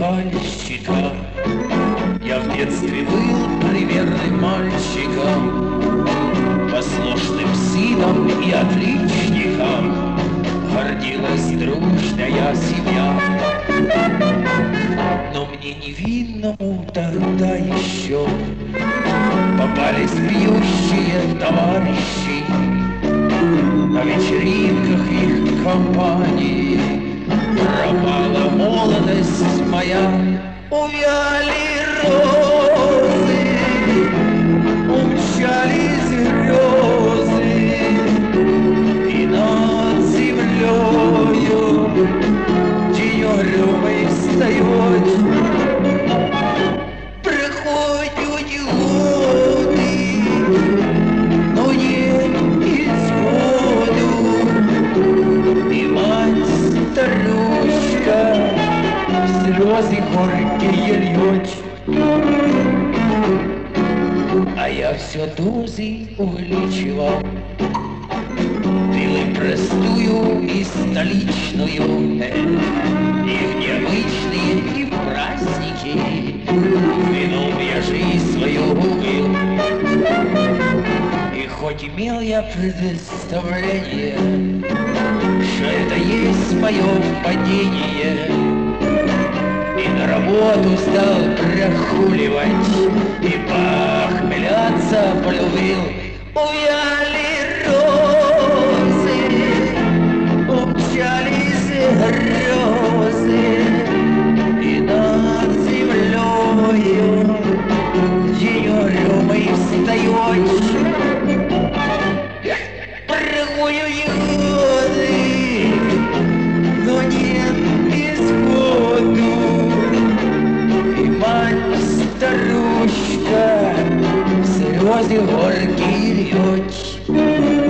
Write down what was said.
носильщика. Я в детстве был примерным мальчиком, послушным сыном и отличником. Гордилась дружная семья. Но мне невинному тогда еще попались пьющие товарищи. На вечеринках их компании пропала молодость моя. Увяли розы, умчались грезы, и над землею день угрюмый встает. Проходят годы, но нет исходу, и мать старушка слезы горькие льет. А я все дозы увеличивал, пил и простую, и столичную, и в необычные, и в праздники винул я жизнь свою убил. И хоть имел я представление, что это есть мое падение, и на работу стал прогуливать, и похмеляться полюбил. Увяли розы, умчались грезы, и над землею день угрюмый встает. Проходят годы, но нет исходу, и мать старушка слезы горькие льет.